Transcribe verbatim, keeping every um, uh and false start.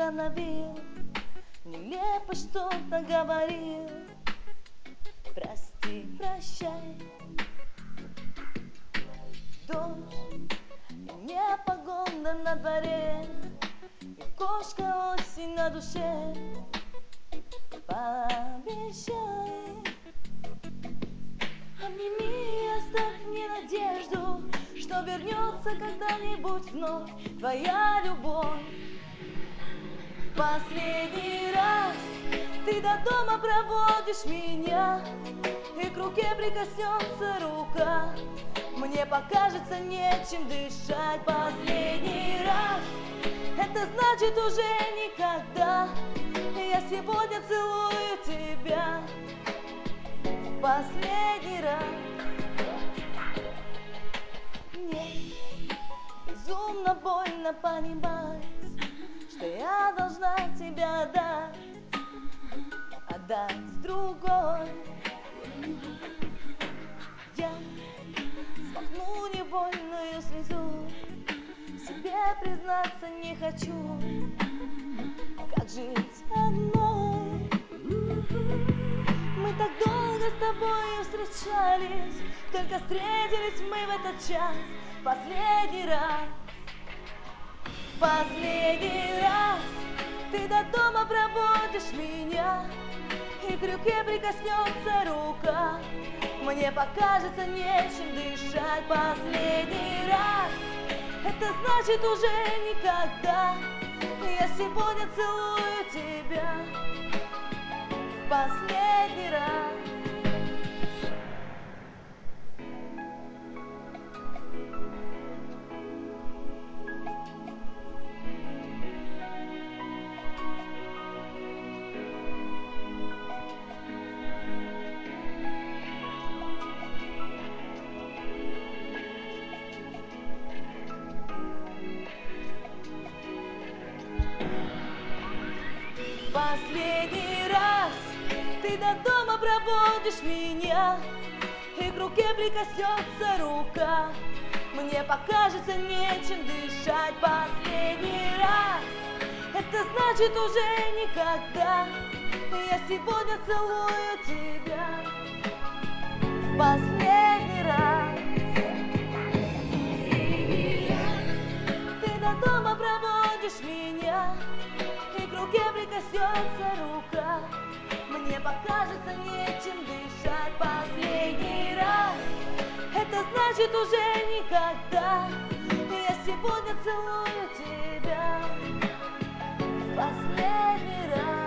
остановил, нелепо что-то говорил. Прости, прощай, дождь и непогода на дворе, и кошка осень на душе. Пообещай, обними и оставь мне надежду, что вернется когда-нибудь вновь твоя любовь. Последний раз ты до дома проводишь меня, и к руке прикоснется рука. Мне покажется нечем дышать. Последний раз, это значит уже никогда. Я сегодня целую тебя в последний раз. Мне безумно больно понимать, что я должна тебя отдать, отдать другой. Я смахну невольную слезу, себе признаться не хочу, как жить одной. Мы так долго с тобою встречались, только встретились мы в этот час. Последний раз, последний раз ты до дома проводишь меня, и к руке прикоснется рука. Мне покажется нечем дышать. Последний раз, это значит уже никогда. Я сегодня целую тебя в последний раз. Последний раз ты до дома проводишь меня, и к руке прикоснется рука. Мне покажется нечем дышать. Последний раз, это значит уже никогда. Я сегодня целую тебя в последний раз. Ты до дома проводишь меня, и к руке прикоснется рука. Мне покажется нечем дышать. Последний раз, это значит уже никогда. Я сегодня целую тебя в последний раз.